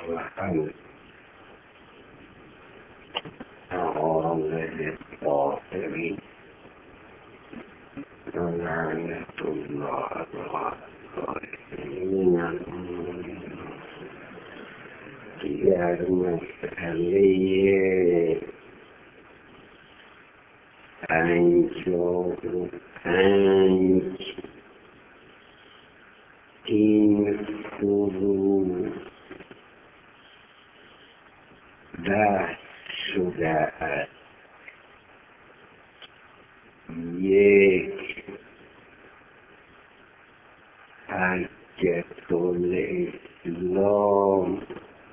الرحمن أعوذ بالطاهرين ولعنة الله على الظالمين يا المسألية أنجو این فرو بحث شده است. یک، حجة الاسلام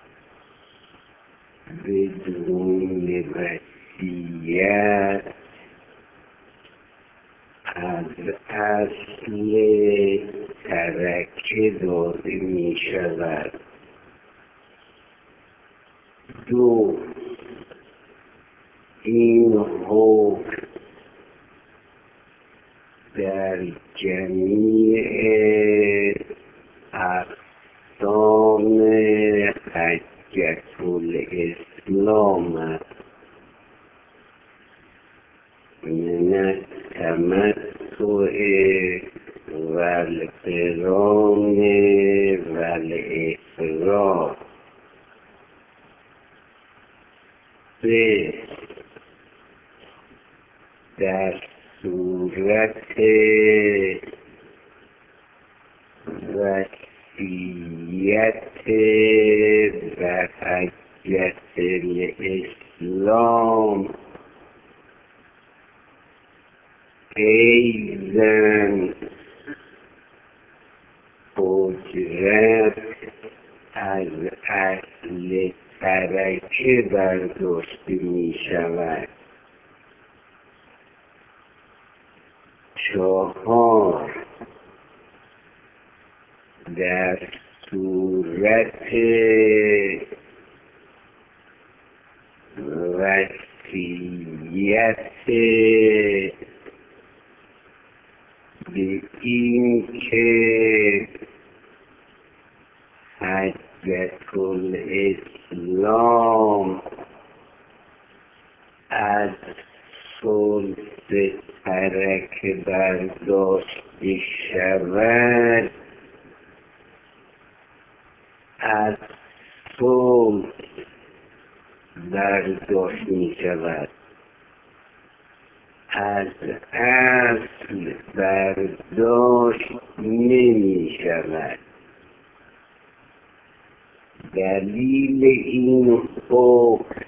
بدون وصیت از اصل ترکه داده می شود. دو، این حکم در جمیع اقسام حجة الاسلام است، من التمتع و القران و الافراد. سه، در صورت وصیت و حجة الاسلام ایضاً اجرت از اصل ترکه برداشته می شود. چهار، در صورت وصیت به این که حجة الاسلام از ثلث ترکه برداشته شود، از ثلث برداشت می شود، از اصل برداشت نمی شود. دلیل این حکم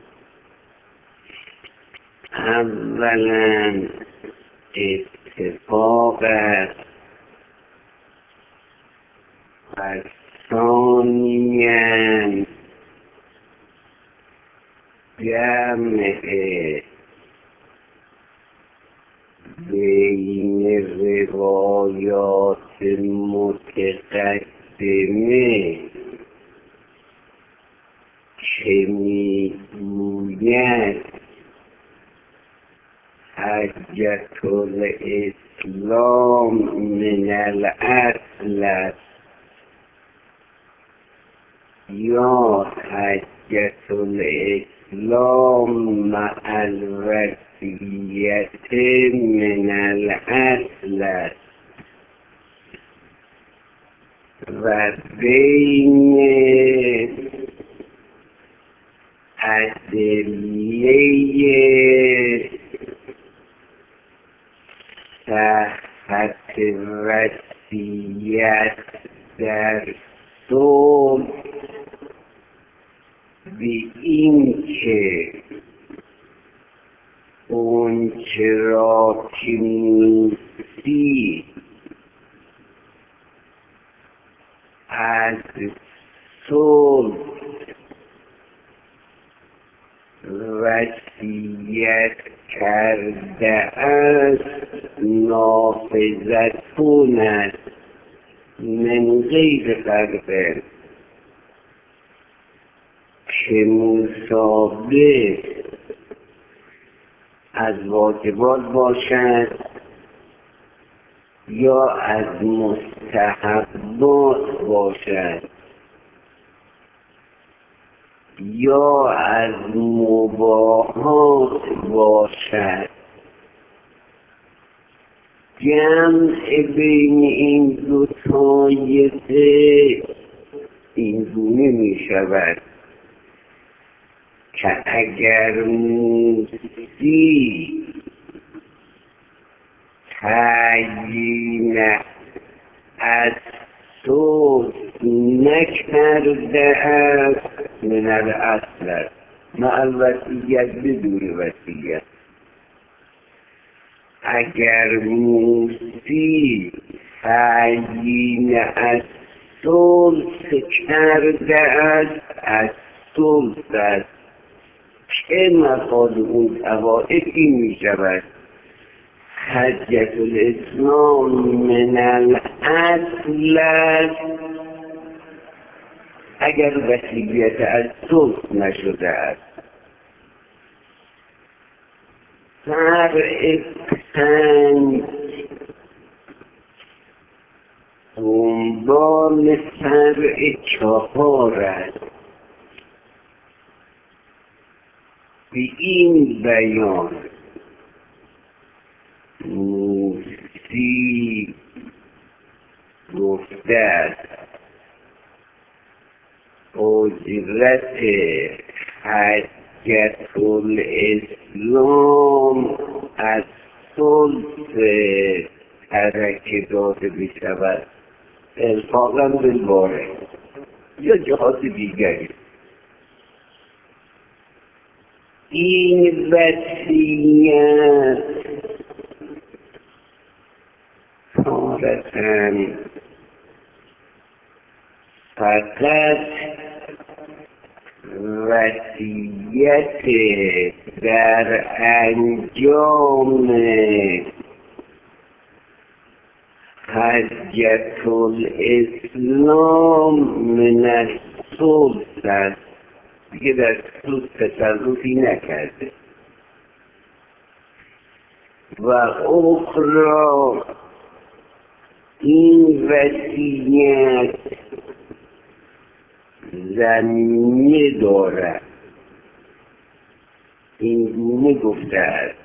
اولا اتفاق است و ثانیاً جمع بین روایات متقدمه که میگوید حجة الاسلام من الاصل است یا حجة الاسلام مع الوصیت من الاصل است و بین ادله صحت وصیت در صلح به این که اونچه را که نیستی از صلح وصیت کرده است نافذتون است من غیر فرق که مصابه از واجبات باشد یا از مستحبات باشد. یا از مباهات باشد. جمع بین این دو طایفه اینگونه می شود که اگر موسی تعیین از صوت نکرده است من الاصل مع الوصیت بدون وصیت. اگر موسی تعیین از ثلث کرده است از ثلث است که مفاد اون قواعد این می شود حجت الاسلام من الاصل است اگر وصیت از ثلث نشده است. فرع 5 دنبال فرع 4 است. به این بیان موسی گفته است اجرت حجت الاسلام از ثلث ترکه داده بشود الحاقا بالوارث یا جهات دیگری. این وصیت تارة فقط وصیت در انجام حجت الاسلام من الثلث است دیگه در ثلث تصرفی نکرده. و اخرى این وصیت زمینه دارد. این گونه گفته است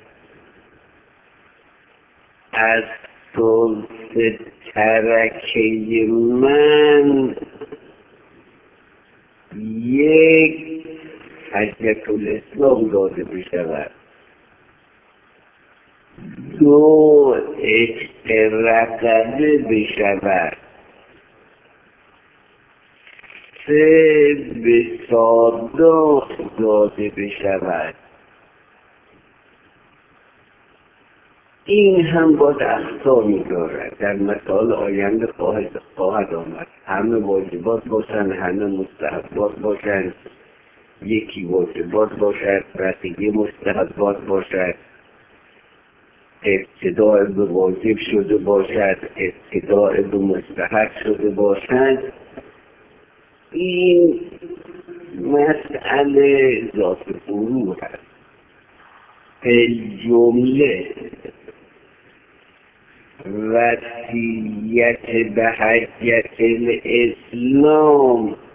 از ثلث ترکه من یک حجت الاسلام داده بشود، 2 عتق رقبه بشود، 3 به صادق داده بشود. این هم باید احکامی دارد در مسائل آینده خواهد آمد. همه واجبات باشند، همه مستحبات باشند، یکی واجبات باشد بقیه مستحبات باشد، ابتداء به واجب شده باشد ابتداء به مستحب شده باشد. این مسئله ذات فروع هست. الجمله وصیت به حجت الاسلام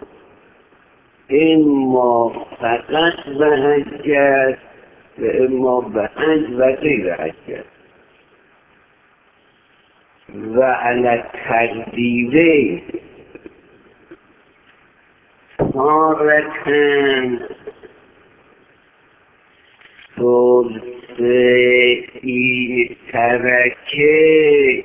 اما فقط به حجت و اما به حج و غیر حجت و علی تقدیره تارتاً ثلث این ترکه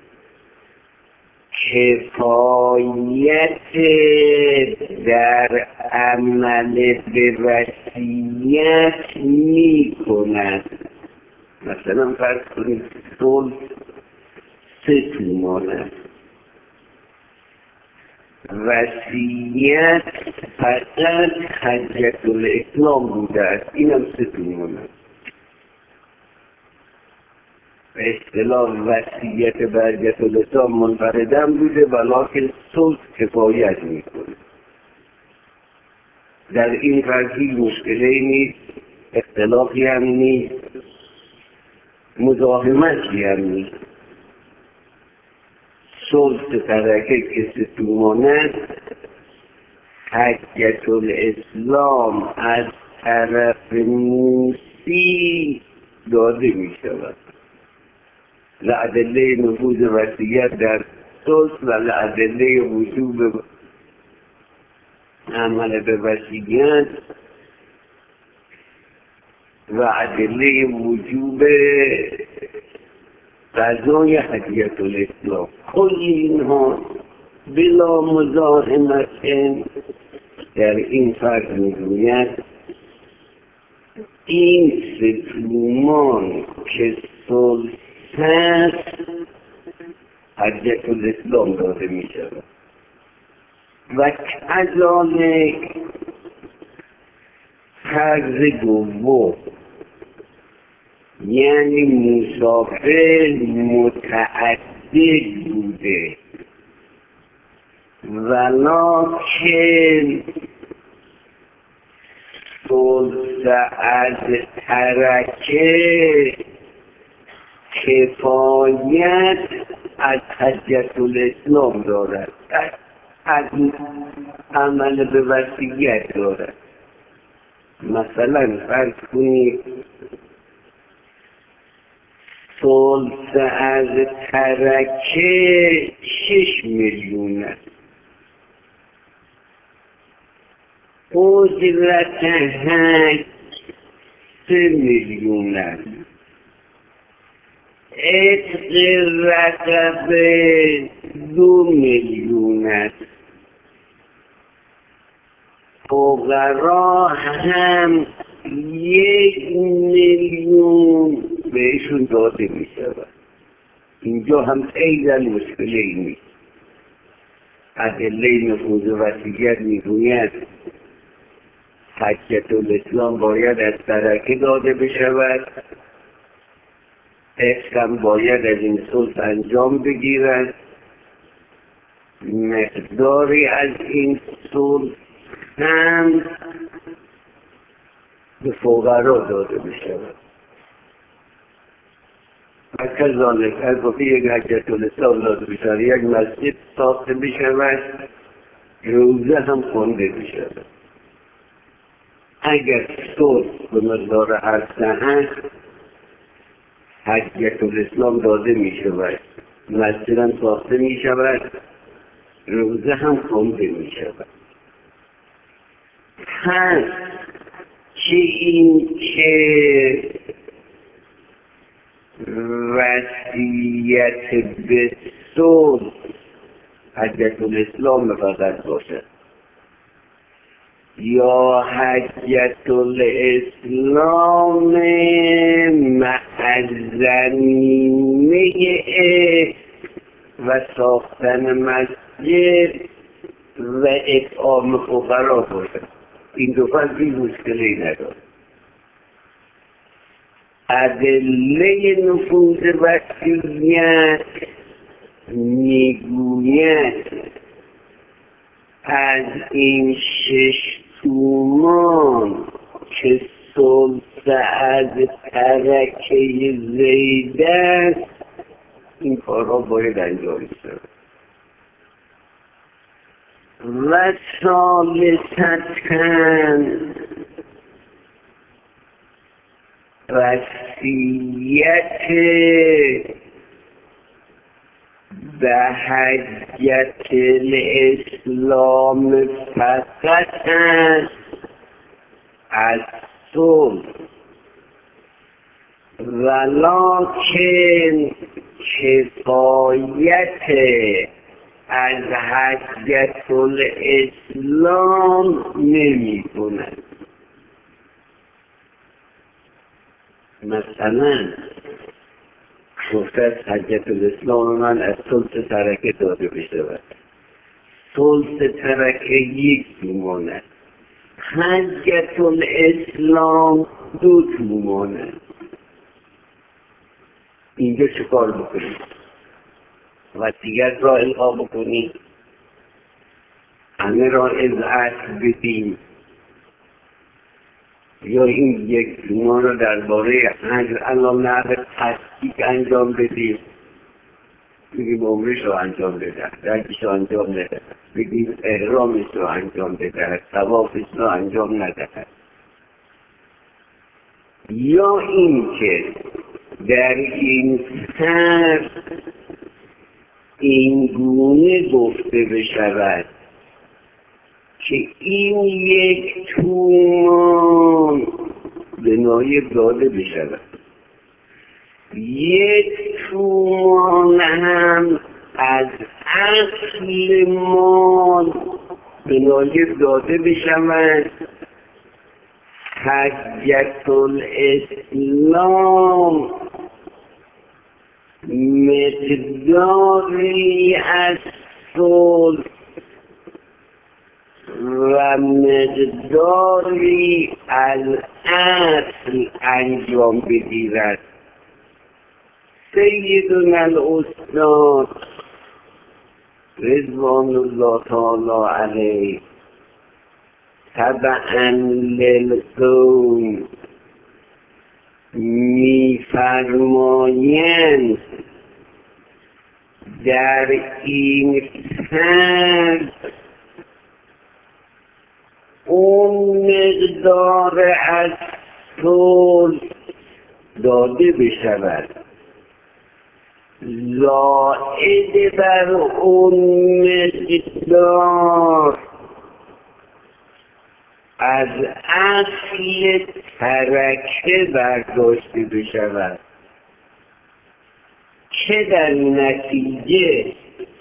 کفایت در عمل به وصیت می کند. مثلا فرض کنید ثلث 3 تومان است، وصیت فقط حجت الاسلام بوده است، اینم 3 تومان است. به اصطلاح وصیت به حجت الاسلام منفردم بوده ولکن ثلث کفایت میکنه. در این فرض هیچ مشکلی نیست، اختلافی هم نیست، مزاحمتی هم نیست. ثلث ترکه که 3 تومان است حجة الاسلام از طرف موسی داده می شود. لادله نفوذ وصیت در صلح و لادله وجوب عمل به وصیت و ادله وجوب قضای حجة الاسلام. کل اینها بلا مزاحمت در این فرق میگوید این ستومان که صلح هست حجة الاسلام داده می شود و کذالک فرض دوم یعنی مسافر متعدد بوده ولکن صلح از ترکه کفایت از حجة الاسلام دارد، از عمل به وصیت دارد. مثلا فرض کنید صلح از ترکه 6 میلیون است، اجرت حج 3 میلیون است، عتق رقبه 2 میلیون است، فقرا هم 1 میلیون بهشون داده می شود. اینجا هم ایضا مشکلی نیست. ادله نفوذ وصیت میگوید حجة الاسلام باید از ترکه داده بشود، عتق باید از این صلح انجام بگیرد، مقداری از این صلح هم به فقرا داده بشود. و کذالک از وقتی یک حجة الاسلام داده بشود، یک مسجد ساخته بشود، روزه هم خونده بشود. اگر صلح به مقدار عرصه هست حجة الاسلام داده می شود، مسجد هم ساخته می شود، روزه هم خونده می شود. پس که این که وصیت به صلح حجة الاسلام فقط باشد یا حجة الاسلام معزنینه و ساختن مسجد و اطعام فقرا باشد، این دو فرقی مشکلی ندارد. ادله نفوذ وصیت میگوید از این 6 تومان که صلح از ترکه زید است این کارها باید انجام شود. و ثالثاً وصیت به حجة الاسلام فقط است از صلح ولکن کفایت از حجة الاسلام نمی کند. مثلا گفته از حجة الاسلام من از صلح ترکه داده بشود، صلح ترکه 1 تومان است، حجة الاسلام 2 تومان است. اینجا چه کار بکنید؟ وصیت را القا بکنید، همه را اذعت بدیم، یا این 1 تومان را درباره حج الان نقل تحقیق انجام بدیم، بگیم عمرش را انجام بده، رنجش را انجام بده. بگید احرامش رو انجام بدهد، طوافش رو انجام ندهد. یا اینکه در این سر این گونه گفته بشود که این 1 تومان به نایب داده بشود، 1 تومان هم از اصل مال به نایب داده بشود. حجت الاسلام مقداری از صلح و مقداری از اصل انجام بگیرد. سیدنا الاستاد رضوان الله تعالی علیه تبعا للقوم می‌فرمایند در این فرد اون مقدار از صلح داده بشود، زائد بر اون مقدار از اصل ترکه برداشته بشود که در نتیجه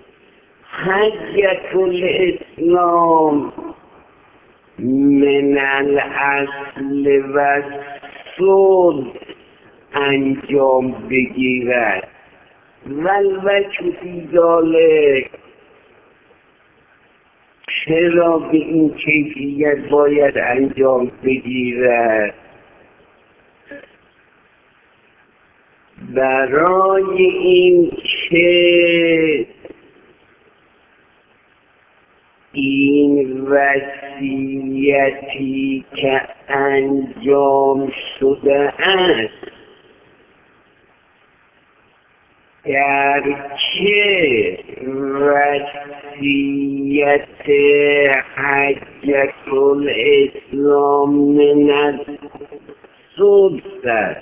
حجت الاسلام من الاصل و صلح انجام بگیرد. والوجه فی ذلک، چرا به این کیفیت باید انجام بگیرد؟ برای این که این وصیتی که انجام شده است گرچه وصیت حجت الاسلام من الصلح است،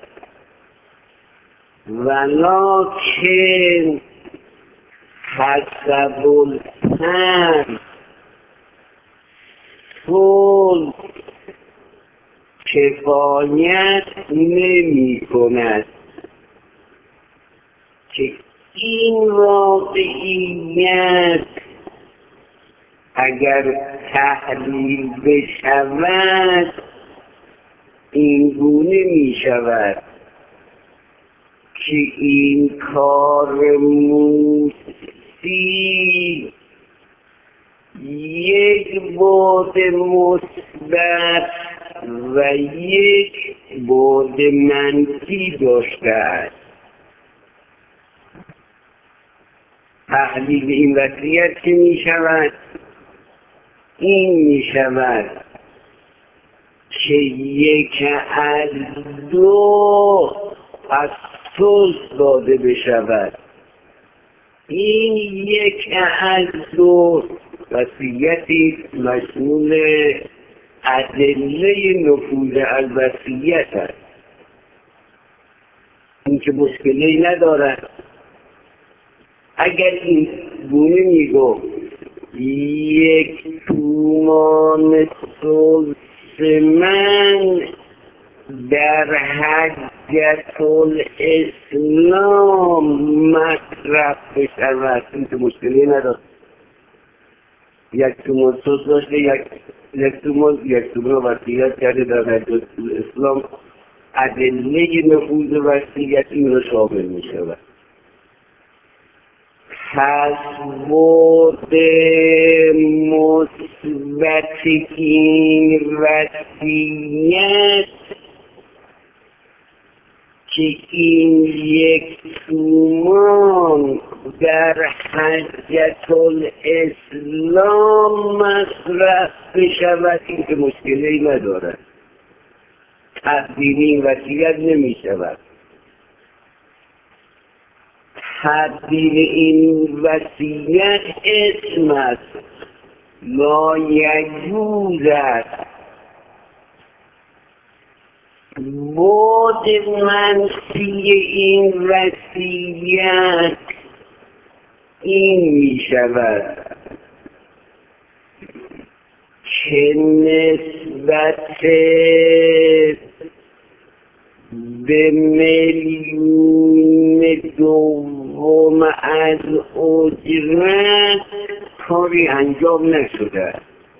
ولکن حسب الفرض صلح کفایت نمی کند که این واقعیت اگر تحلیل بشود این گونه می شود که این کار موسی 1 بعد مثبت و 1 بعد منفی داشته است. تحلیل این وصیت که می شود این می شود که 1 از 2 از صلح داده بشود. این 1 از 2 وصیتی مشمول ادله نفوذ الوصیت است، این که مشکلی ندارد. اگر این گونه میگو 1 تومان صلح من در حجت الاسلام مصرف بشود، این که مشکلی ندارد. 1 تومان صلح داشته، 1 تومان وصیت کرده در حجت الاسلام، ادله نفوذ وصیت این رو شامل می شود. پس بعد مثبت این وصیت که این 1 تومان در حجت الاسلام مصرف بشود، این که مشکلی ندارد. تبدیل این وصیت نمی شود. تبدیل این وصیت اسم است لایجوز است بود منفی این وصیت این می شود که نسبت به میلیون دوم از اجرت کاری انجام نشده،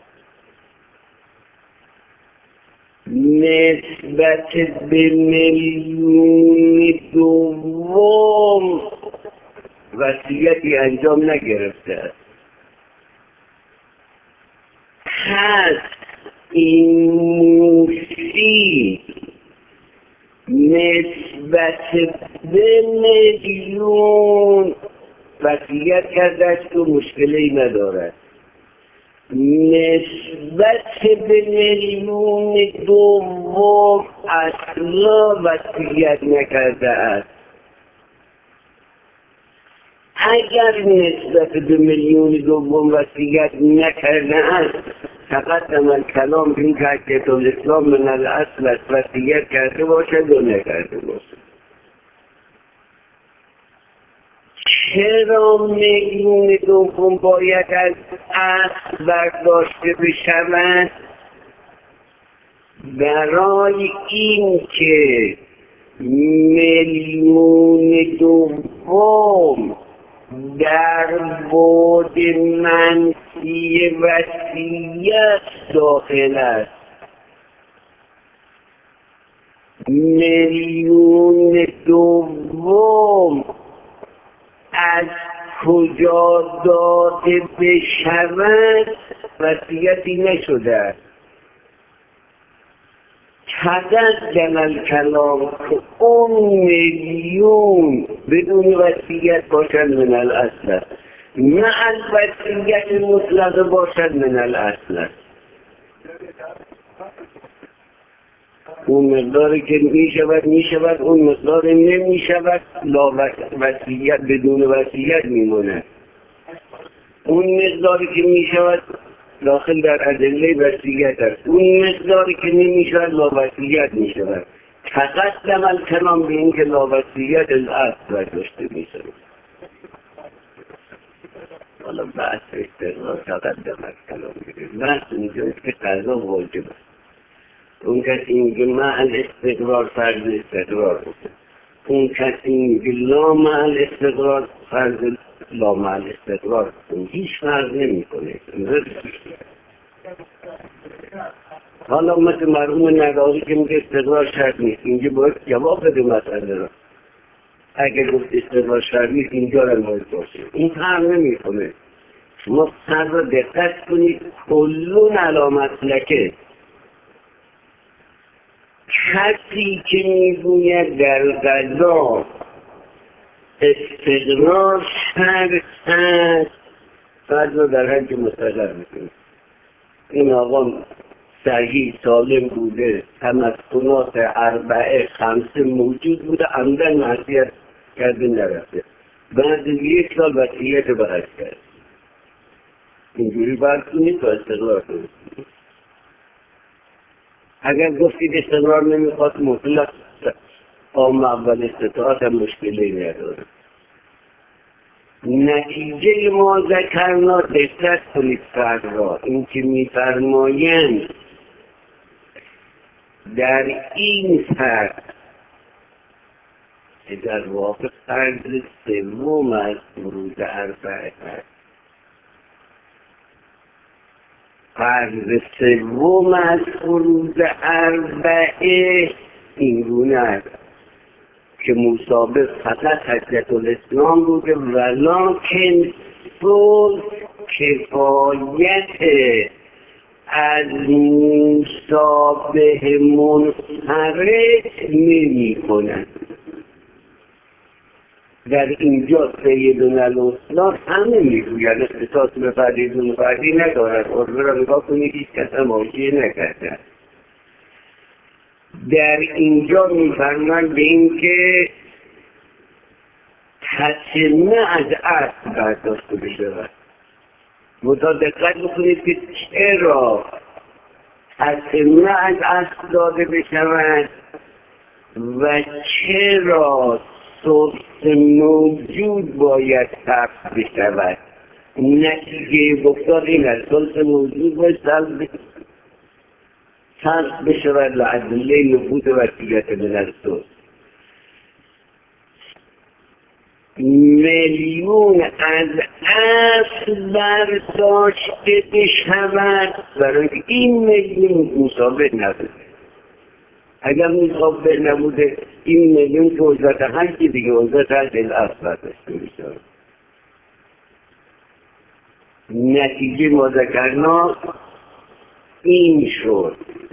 نسبت به میلیون دوم وصیتی انجام نگرفته است. پس این موسی نسبت به میلیون وصیت کرده است و مشکلی ندارد، نسبت به میلیون دوم اصلا وصیت نکرده است. اگر نسبت به میلیون دوم وصیت نکرده است تقدم الکلام این که حجت الاسلام من الاصل است، وصیت کرده باشد و نکرده باشد. چرا میلیون دوم باید از اصل برداشته بشود؟ برای این که میلیون دوم در بعد منفی وصیت داخل است. میلیون دوم از کجا داده بشود وصیتی نشده است. تقدم الکلام که اون میلیون بدون وصیت باشد من الاصل، نه از وصیت مطلق باشد من الاصل. اون مقداری که می شود اون مقداری نمی شود، لا وصیت بدون وصیت میمونه. اون مقداری که می شود داخل در ادله وصیت است، اون مقداری که نمی شود لا وصیت می شود. تقدم الکلام به این که لا وصیت الاصل برداشته می شود. حالا بحث استقرار تقدم الکلام میگه، بحث اینجاست که قضا واجب است. اون کسی میگه مع استقرار فرض استقرار بوده، اون کسی میگه لا مع استقرار فرض لا مع استقرار بوده. هیچ فرض نمی کنه. حالا مثل مرحوم نگاهی که میگه استقرار شرط نیست، اینجا باید جواب بده مسئله را. اگر گفت استقرار شرط نیست اینجا را باید باشه. این فرق نمی کنه. شما فرق را دقت کنید. کلون علامت لکه کسی که میگوید در قضا استقرار شرط هست فرض را در حد مستقر میکنه. این آقا صحیح سالم بوده، تمسکنات اربعه خمسه موجود بوده، عمدن معصیت کرده نرفته، بعد 1 سال وصیت برش کرد. اینجوری باید کنید تا استقرار کنید. اگر گفتید استقرار نمیخواد مطلق قام اول استطاعت هم مشکلی نداره. نتیجه ما ذکرنا دقت کنید فرق را. این که میفرمایند در این فرق که در واقع فرض سوم از فروض اربعه است، فرض سوم از فروض اربعه این گونه است که مسابق فقط حجت الاسلام بوده، ولکن صلح کفایت از مشابه منفرد نمی کنند. در اینجا سیدنا الاسلام همه میگوید اختصاص به فردی فردی ندارد. عرضه را نگاه کنید هیچ کس هم واقعی نکرده. در اینجا میفرماند به این که تسمه از اصل برداشته بشود. تا دقت بکنید که چرا تطمه از اصل داده بشود و چرا سورس موجود باید ثبت بشود. نتیجه گفتار این است: سورس موجود باید ثبت بشود لعدله نفوذ وصیت من السورس. میلیون از اصل برداشته بشود برای که این میلیون مصابه نبوده. اگر مصابه نبوده این میلیون که وزارت حج دیگه وزارت حج الاصل برداشته بشود. نتیجه ما ذکرنا این شد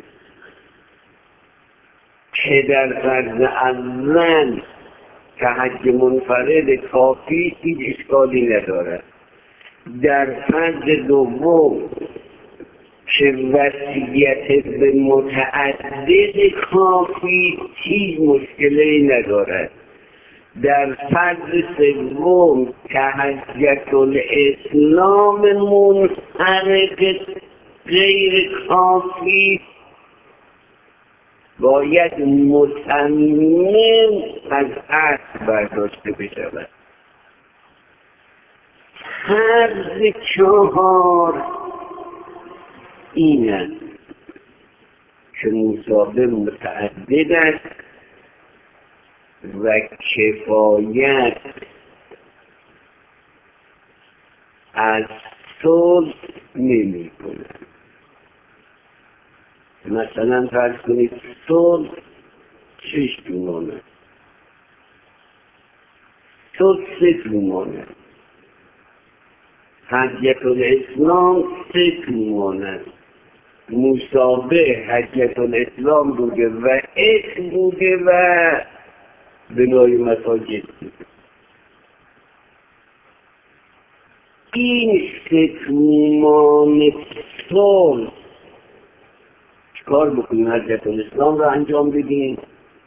که در فرض اول که حج منفرد کافی هیچ اشکالی ندارد. در فرض دوم که وصیت به متعدد کافی هیچ مشکلی ندارد. در فرض سوم که حجت الاسلام منفرد غیر کافی باید متمم از اصل برداشته بشود. فرض چهار این است که مصابه متعدد است و کفایت از صلح نمی کند. مثلا فرض کنید صلح 6 تومان است، صلح 3 تومان است، حجت الاسلام 3 تومان است. مصابه حجت الاسلام بوده و اسم بوده و بنای مساجد بوده. این 3 تومان صلح چکار بکنیم؟ حجت الاسلام را انجام بدیم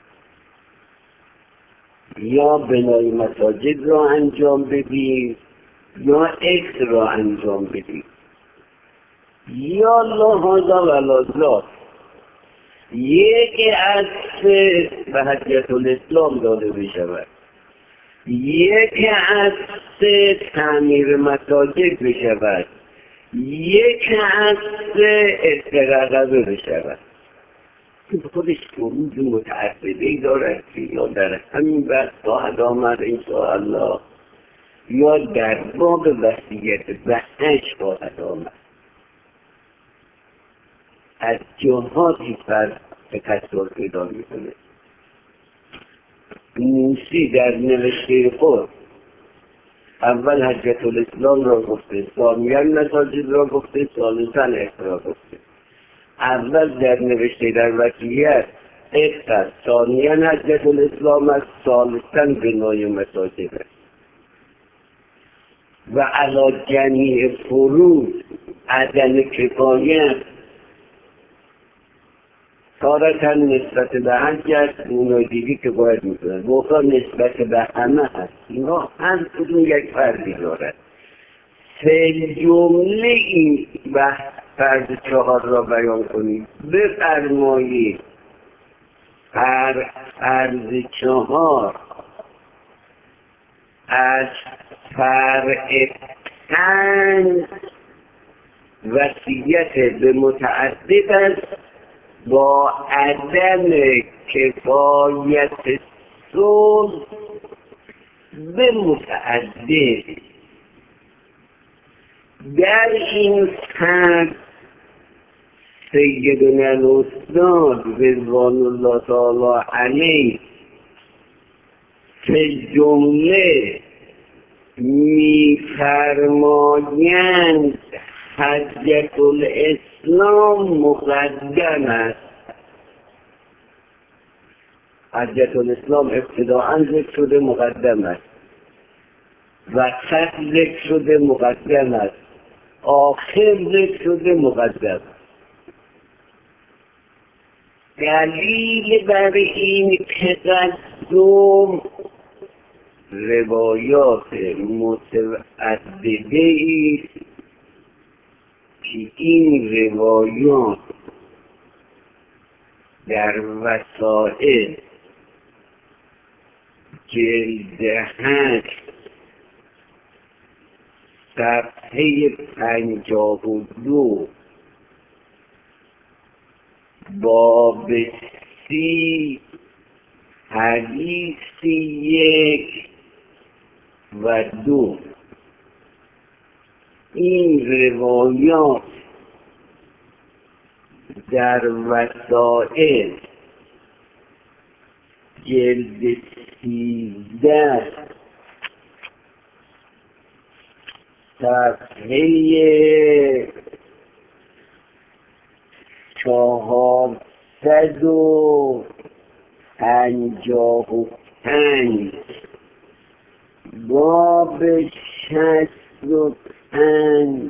یا بنای مساجد را انجام بدیم یا اکس را انجام بدیم یا لحاظا و لازا یک از سه به حجت الاسلام داده بشود، یک از سه تعمیر مساجد بشود، یک از سه استقاقه بشود. این خودش فروض متعددی دارد که یا در همین بحث خواهد آمد انشاءالله یا در باب وصیت بحث خواهد آمد. از جهاتی پر تکثر پیدا میکنه. موسی در نوشته خود اول حجت الاسلام را گفته، ثانیاً مساجد را گفته، ثالثاً اکس را گفته. اول در نوشته در وصیت اکس است، ثانیاً حجت الاسلام است، ثالثاً بنای مساجد است. و علی جمیع فروض عدم کفایت تارتا نسبت به حج است، اونای دیگی که باید میکنند موقع نسبت به همه هست. اینا هر کدوم یک فردی دارد. سه جمله این بحث فرض چهار را بیان کنید. بفرمایید هر فرض چهار از فرع 5 وصیت به متعدد است با عدم کفایت صلح به متعدد. در این فرد سیدنا الاستاد رضوان الله تعالی علیه فی جمله می‌فرمایند حجت الاسلام مقدم است. حجت الاسلام ابتداءً ذکر شده مقدم است، وسط ذکر شده مقدم است، آخر ذکر شده مقدم است. دلیل بر این تقدم روایات متعدده است که این روایات در وسائل جلد 8 صفحه 52 باب 30 حدیث 1 و 2 این روایات در وسائل جلد 13 صفحه 455 باب 65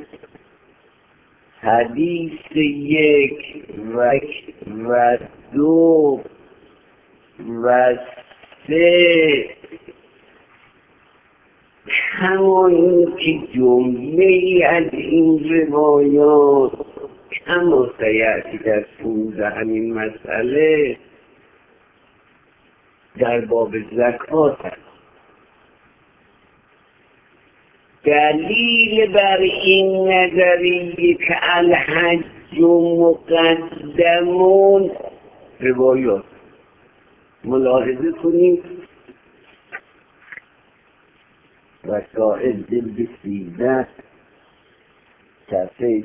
حدیث 1 و 2 و 3 همون که جمله ای از این روایات کما سیأتی در 15 همین مسئله در باب زکات است. دلیل بر این نظریه که الحج مقدمون روایات ملاحظه کنید وسائل جلد 13 صفحه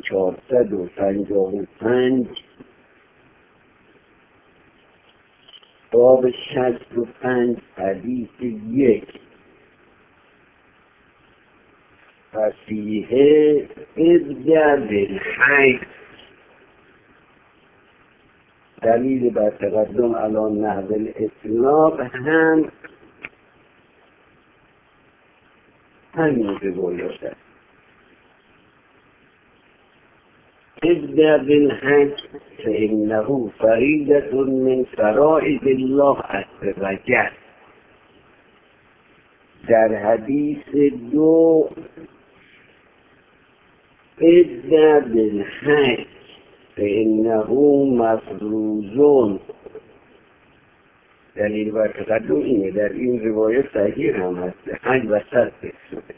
455 باب 65 حدیث 1 فصیحه ابدأ بالحج دلیل بر تقدم علی نحو الاطلاق هم همین روایات است. ابدأ بالحج فإنه فریضة من فرائض الله عز وجل. در حدیث 2 ابدأ بالحج فإنه مفروض. دلیل بر تقدم اینه. در این روایت صحیح هم هست حج وسط شده.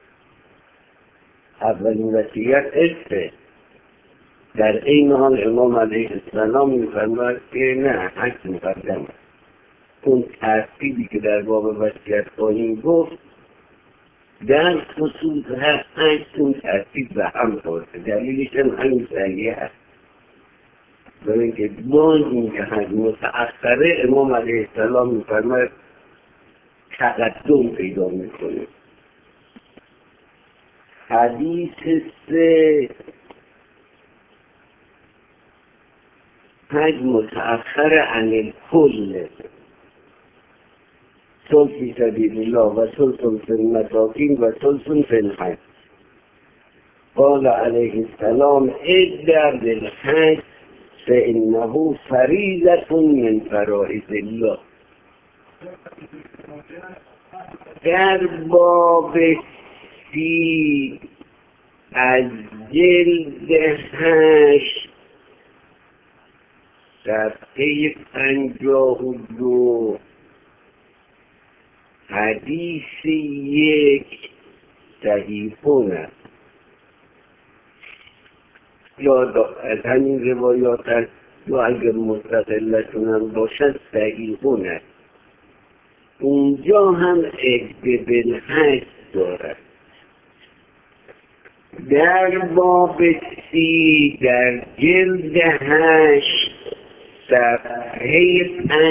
اولین وصیت استه. در این حال امام علیه السلام می‌فرماید که نه حج مقدم است. اون ترتیبی که در باب وصیت خواهیم گفت در خصوص هر حج اون ترتیب به هم خورده. دلیلش هم همین صحیح هست. برای اینکه باز این که حج متأخره امام علیه السلام می‌فرماید تقدم پیدا می‌کنه. حدیث 3 حج متأخر عن الكل ثلث فی سبیل الله و ثلث فی المساکین و ثلث فی الحج. قال علیه السلام ابدأ بالحج فإنه فریضة من فرائض الله. در باب 30 از جلد 8 صفحه 52 حدیث 1 صحیحون است. یا از همین روایات است یا اگر مستقلتون هم باشد صحیحون است. اونجا هم ابدأ بالحج دارد. در باب 30 در جلد 8 صفحه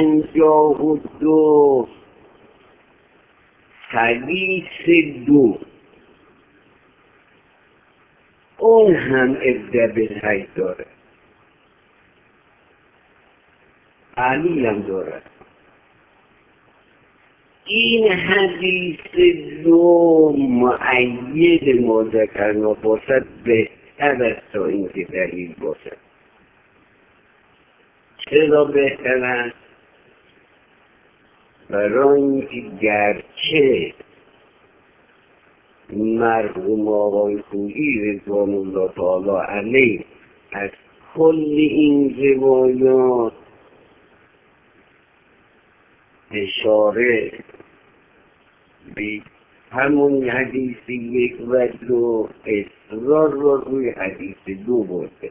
52 حدیث 2 اون هم ابدأ بالحج داره. علی هم داره. این حدیث 2 مؤید ما ذکرنا باشد بهتر است تا اینکه دلیل باشد. چرا بهتر است؟ برای اینکه گرچه مرحوم آقای خویی رضوان الله تعالی علیه از کل این روایات اشاره به همون حدیث 1 و 2 اصرار رو روی حدیث 2 برده.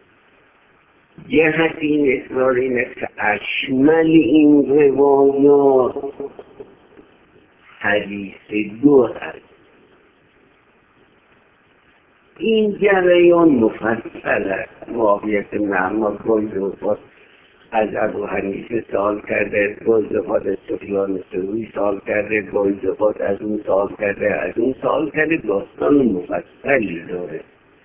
جهت این اصرار این است که اشمل این روایات حدیث 2 هست. این جریان مفصل است. معاویه بن عمار گاهی از ابو حنیفه سوال کرده، گاهی از سفیان ثوری سوال کرده، گاهی از اون سوال کرده، از اون سوال کرده. داستان مفصلی داره.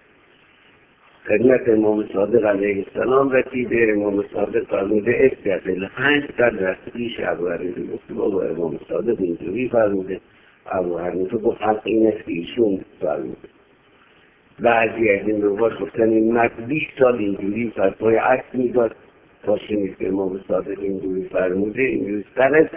خدمت امام صادق علیه السلام رسیده. امام صادق فرموده استقل 5 سال رسیدیش ابو حنیفه گفت بابا امام صادق اینجوری فرموده. ابو حنیفه گفت حق این است که ایشون فرموده. بعضی از این روایات گفتن این مرد 20 سال اینجوری فتوای عکس میداد تا شنید که امام صادق اینجوری فرموده. اینجوری سر از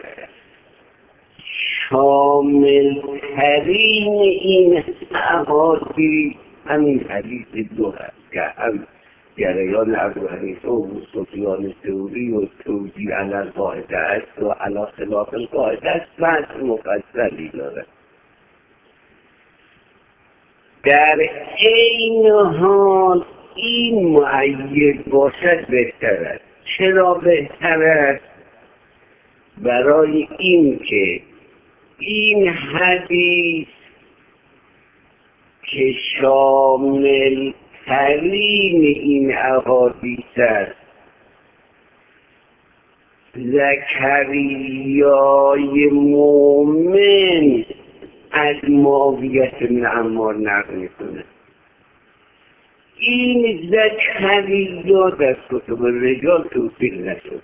شامل ترین این احادیث همین حدیث 2 هست که هم جریان ابو حنیفه و سفیان ثوری و توجیه علی القاعده است و علی خلاف القاعده است. بحث مفصلی داره. در این حال این مؤید باشد بهتر است. چرا بهتر است؟ برای این که این حدیث که شامل ترین این احادیث است زکریای مومن از معاویه بن عمار نقل میکنه. این زکریا در کتب رجال توصیل نشده.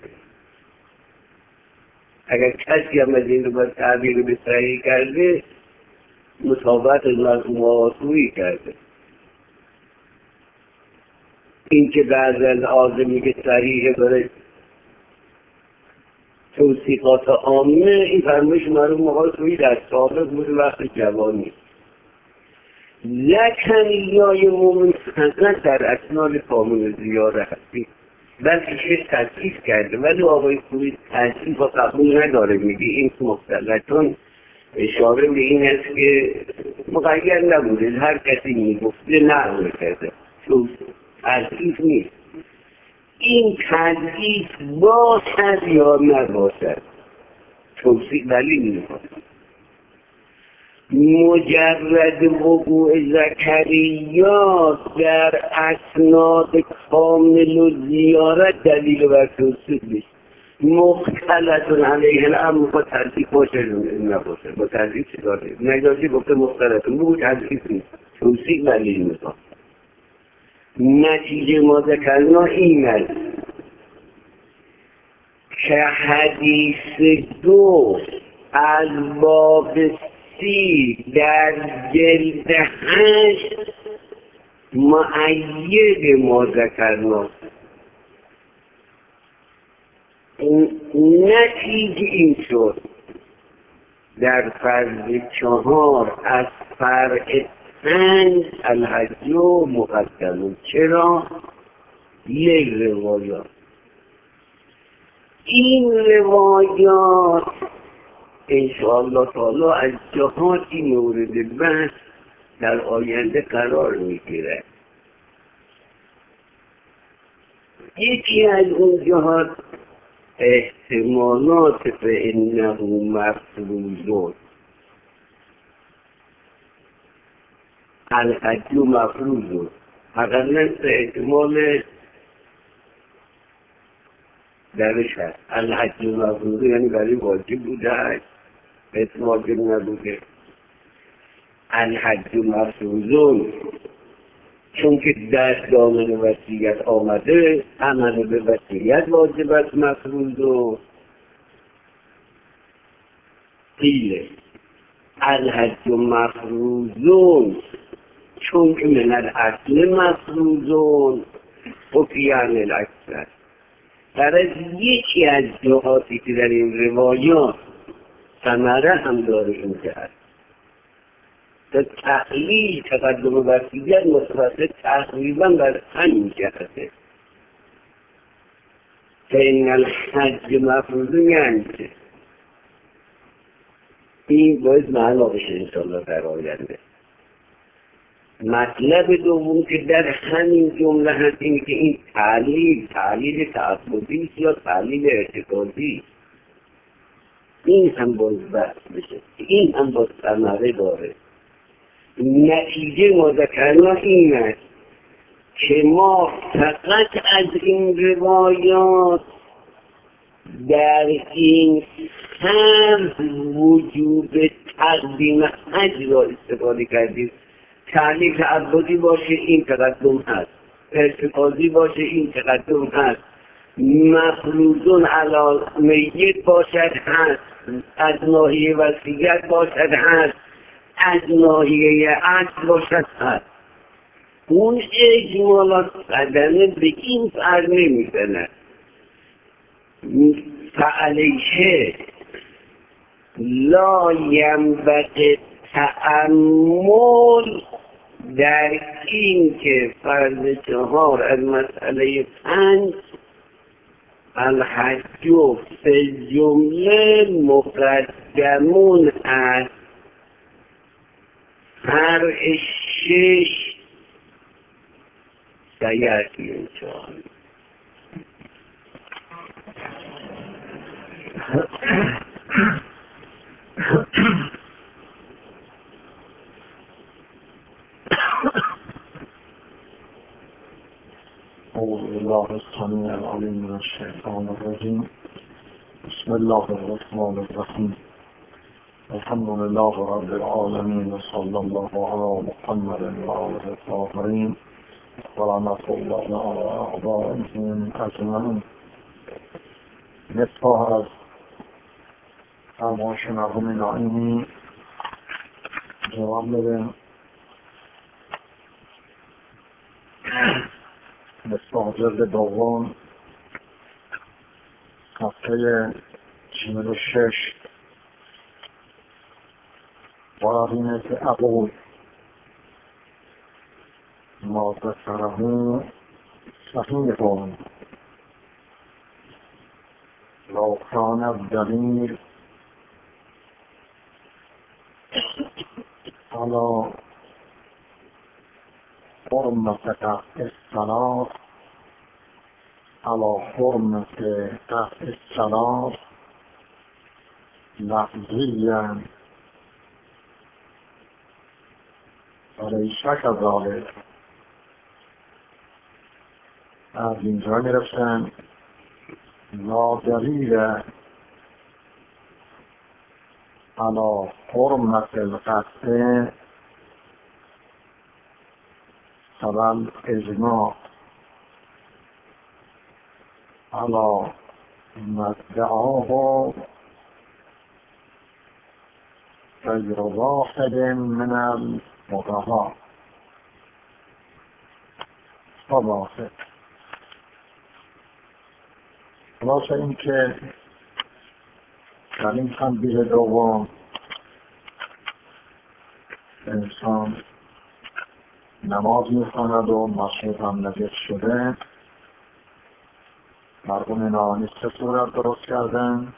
اگر کسی هم از این رو باید تعبیر به صحیح کرده مطابقت از مرحوم آسویی کرده. این که بعض از آزمی که صحیحه برای توصیقات عامه، این فرمایش مرحوم آسویی در سابق بود وقت جوانی. زکریای مومن فقط در اسناد کامل زیاره هستی بلکه چه تضعیف کرده، ولی آقای خویی تضعیف و قبول نداره. میگه این مختلطون اشاره به این است که مغیر نبوده، هر کسی میگفته نقل کرده، تضعیف نیست. این تضعیف باشد یا نباشد توصیف ولی نیست. مجرد وقوع زکریا در اسناد کامل و زیارت دلیل بر توصیف نیست. مختلط علیه الامر با تضعیف باشه نباشه، با تضعیف چه داره؟ نجاشی گفته مختلط بود تضعیف نیست، توصیف ولی نیست. نتیجه ما ذکرنا این است که حدیث 2 از باب در جلد 8 مؤید ما ذکرنا. نتیجه این شد در فرض 4 از فرع 5 الحج مقدم. چرا؟ یک روایات. این روایات انشاءالله تعالی از جهاتی مورد بحث در آینده قرار میگیره. یکی از اون جهات احتمالات فإنه مفروض، الحج مفروض، اقلا احتمال درش هست. الحج مفروض یعنی برای واجب بوده، اسم واجب نبوده. الحج مفروضون چون که در دامن وصیت آمده، عمل به وصیت واجب است. مفروضون قیله الحج مفروضون چون که من الاصل مفروضون حکیان الاکثر. در از یکی از جهاتی که در این روایات ثمره هم داره این جهت تا تحلیل تقدم وضعیت متوسط تقریبا بر همین جهته. فإن الحج مفروض یعنی این باید معنا بشه انشاءالله در آینده. مطلب دوم که در همین جمله هست این که این تعلیل تعبدی یا تعلیل اعتقادی، این هم باید بحث بشه، این هم باید ثمره داره. نتیجه ما ذکرنا این است که ما فقط از این روایات در این هم وجوب تقدیم حج را استفاده کردیم. تعلیل تعبدی باشه این تقدم هست، اعتقادی باشه این تقدم هست، مفروضون علی میت باشد هست، از ناحیه وصیت باشد هست، از ناحیه عقل باشد هست. اون اجمالات قدمه به این فرق نمیزنه. فعلیه لا ینبغی تأمل در این که فرض 4 از مسئله 5 الحج فی جمله مقدمون است. فرع 6 سیأتی انشاءالله. أعوذ بالله السميع العليم من الشيطان الرجيم. بسم الله الرحمن الرحيم. الحمد لله رب العالمين وصلى الله على محمد وآله الطاهرين ولعنة الله على أعدائهم أجمعين. مفتاح از فرمایش مرحوم نعیمی جواب بده. مفتاح جلد دوم صفحه 46 باید اینه که اقول ما ذکره صحیح لو كان الدليل على حرمة قطع الصلاة على حرمة قطع الصلاة لفظيا فليس كذلك. از اینجا میرفتن لا دلیل على حرمت القطع سبب اجماع على مدعاه غیر واحد من الفقهاء فواحد. خلاصه این که در این تنبیه دوم انسان نماز میخواند و مسجد هم نجس شده، مرحوم نعیمی 3 صورت درست کردن.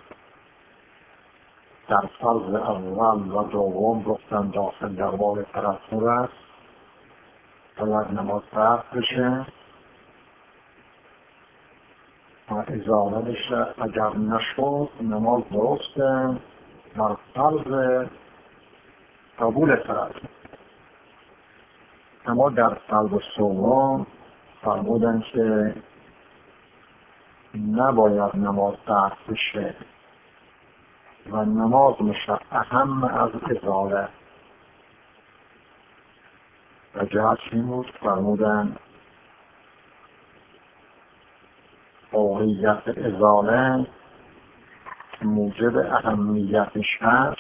در فرض اول و دوم گفتن داخل در باب ترتب است، باید نماز رفع بشه و ازاله بشه. اگر نشد نماز درسته در فرض قبول ترتب. اما در فرض سوم فرمودن که نباید نماز رفع بشه و نماز میشه اهم از ازاله. و جهت این بود فرمودن فوریت ازاله موجب اهمیتش هست.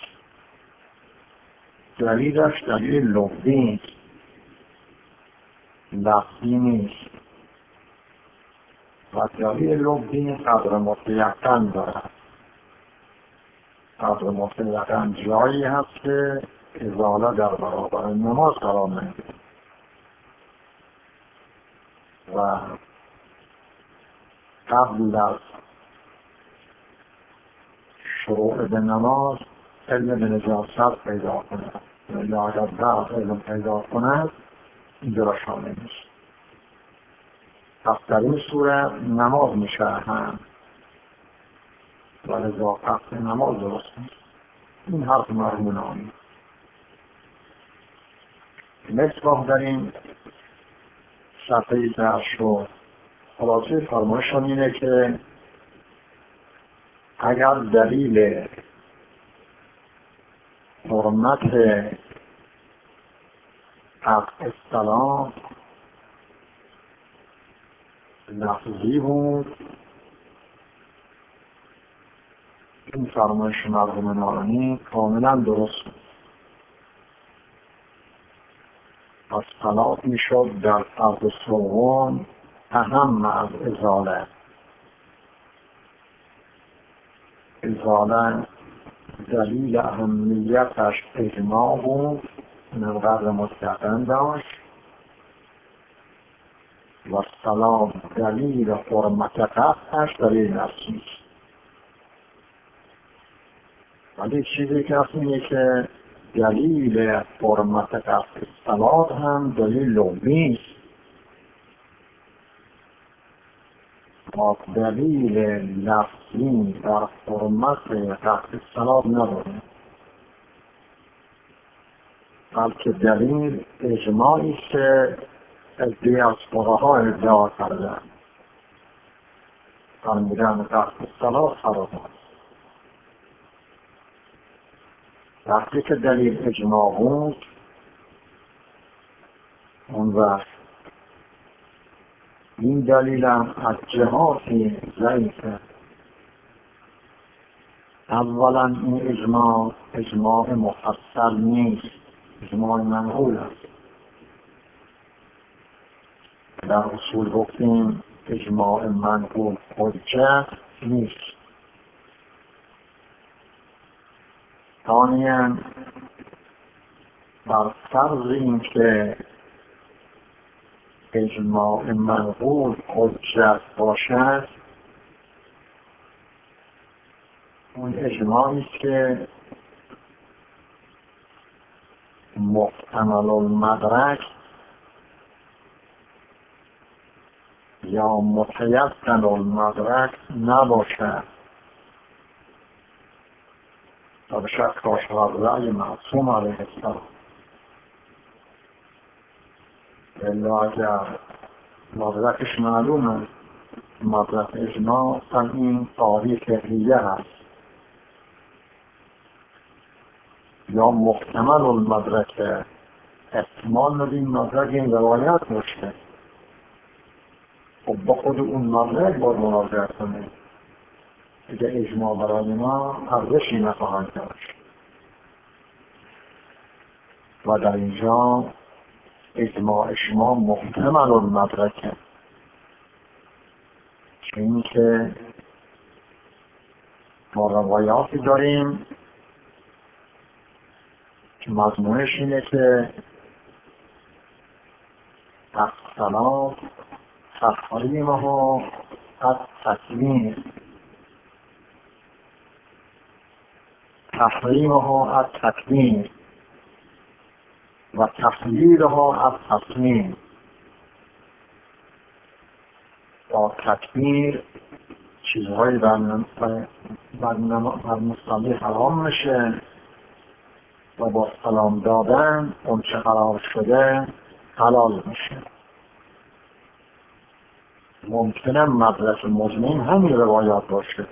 دلیلش دلیل لفظی نیست، لفظی نیست و دلیل لفظی قدر مطلقاً دارد. قدر مطلقاً جایی هست که ازاله در برابر نماز قرار نگیره و قبل از شروع به نماز علم به نجاست پیدا کند یا اگر بعد علم پیدا کند اینجا را شامل میشه. پس در این صورت نماز میشه هم و لذا پس نماز درست میشه. این حرف مرمونانی مصباح در این صفحه در شد خلاصه فرمایشان اینه که اگر دلیل حرمت حق السلام لفظی بود این فرمایش مرحوم نارینی کاملا درست بود. پس صلات میشد در فرض سوم اهم از ازاله. ازاله دلیل اهمیتش اجماع بود اینم قدر مستقیم داشت و سلام دلیل حرمت قطعش دلیل نفسیش. ولی چیزی که هست اینه که دلیل حرمت قطع صلات هم دلیل لغوی است و دلیل لفظی در حرمت قطع صلات نداره، بلکه دلیل اجماعی است که عده‌ای از فقها ادعا کردند فرمودن قطع صلات حرام است. وقتی که دلیل اجماع بود اون وقت این دلیل هم از جهاتی ضعیفه. اولا این اجماع مفصل نیست، اجماع منقول است. در اصول گفتیم اجماع منقول حجت نیست. ثانیاً بر فرض این که اجماع منقول حجت باشد اون اجماعی است که محتمل المدرک یا متیقن المدرک نباشد و به شک باشد رأی معصوم علیه السلام. الا اگر مدرکش معلومه مدرک اجماع این تاریخ فقهیه هست یا محتمل المدرک احتمال ندیم مدرک این روایت باشه خب با خود اون مدرک باید مراجعه کنیم اگر اجماع برای ما ارزشی نخواهند داشت. و در اینجا اجماع شما محتمل المدرکه چون که ما روایاتی داریم که مضمونش اینه که الصلاة تحریمها التکبیر تحریمها التکبیر و تحلیلها التسلیم. با تکبیر چیزهایی بر مصلی حرام میشه و با سلام دادن اون چه حرام شده حلال میشه. ممکنه مدرک مجمعین همین روایات باشه.